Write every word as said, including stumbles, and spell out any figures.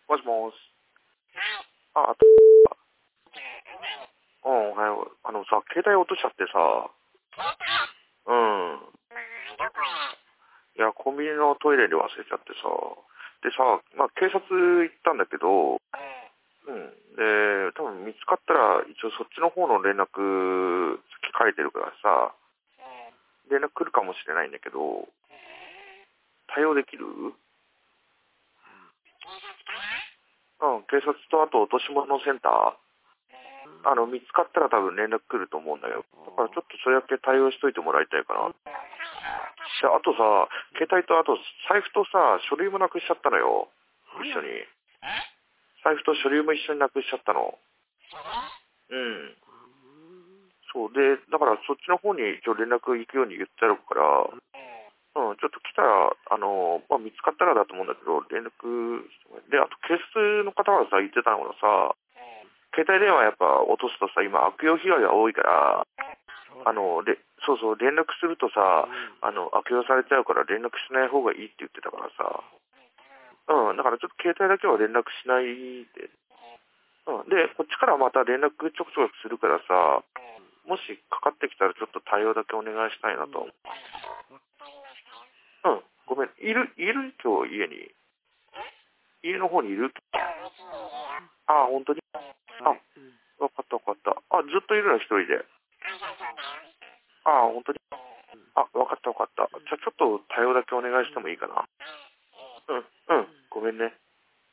もしもーし。あ、あと、うん、おはよう。あのさ、携帯落としちゃってさ、うん。いや、コンビニのトイレで忘れちゃってさ。でさ、まあ、警察行ったんだけど、うん。で、多分見つかったら、一応そっちの方の連絡先書いてるからさ、連絡来るかもしれないんだけど、対応できる？うん、警察とあと落とし物センター。あの、見つかったら多分連絡来ると思うんだよ。だからちょっとそれだけ対応しといてもらいたいかな。で、あとさ、携帯とあと財布とさ、書類もなくしちゃったのよ。一緒に。財布と書類も一緒になくしちゃったの。うん。そう。で、だからそっちの方に一応連絡行くように言ってあるから、うん、ちょっと来たら、あの、まあ、見つかったらだと思うんだけど、連絡してもらえで、あと警察の方がさ、言ってたのがさ、携帯電話やっぱ落とすとさ、今悪用被害が多いから、あの、で、そうそう、連絡するとさ、あの、悪用されちゃうから連絡しない方がいいって言ってたからさ、うん、だからちょっと携帯だけは連絡しないで、うん、で、こっちからまた連絡ちょくちょくするからさ、もしかかってきたらちょっと対応だけお願いしたいなと。うん、ごめん、いる、いる今日家に。家の方にいる？ああ、本当に？あ、わかったわかった。あ、ずっといるの一人で。ああ、本当に？あ、わかったわかった。じゃあちょっと対応だけお願いしてもいいかな。うん、うん、ごめんね。